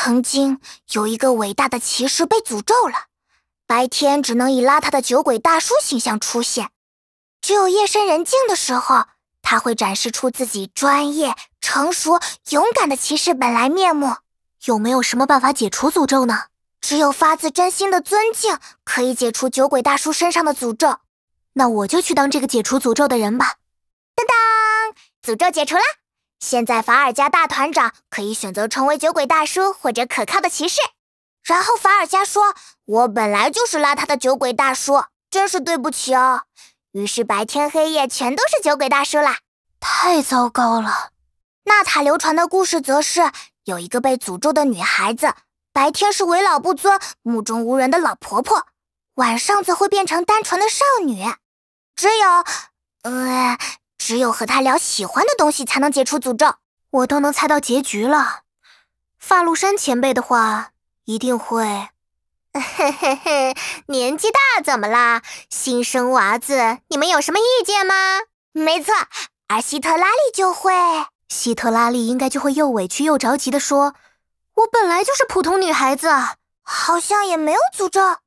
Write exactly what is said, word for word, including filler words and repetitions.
曾经有一个伟大的骑士被诅咒了，白天只能以邋遢的酒鬼大叔形象出现，只有夜深人静的时候，他会展示出自己专业、成熟、勇敢的骑士本来面目。 有没有什么办法解除诅咒呢？ 只有发自真心的尊敬可以解除酒鬼大叔身上的诅咒。 那我就去当这个解除诅咒的人吧。 当当，诅咒解除啦！现在法尔加大团长可以选择成为酒鬼大叔或者可靠的骑士。然后法尔加说，我本来就是邋遢的酒鬼大叔，真是对不起哦。于是白天黑夜全都是酒鬼大叔啦。 太糟糕了。 纳塔流传的故事则是，有一个被诅咒的女孩子，白天是为老不尊、目中无人的老婆婆，晚上则会变成单纯的少女。只有，呃，只有和她聊喜欢的东西才能解除诅咒。 我都能猜到结局了。发露山前辈的话一定会…… 嘿嘿嘿，年纪大怎么啦？新生娃子，你们有什么意见吗？没错，而希特拉里就会…… 希特拉里应该就会又委屈又着急地说，我本来就是普通女孩子， 好像也没有诅咒。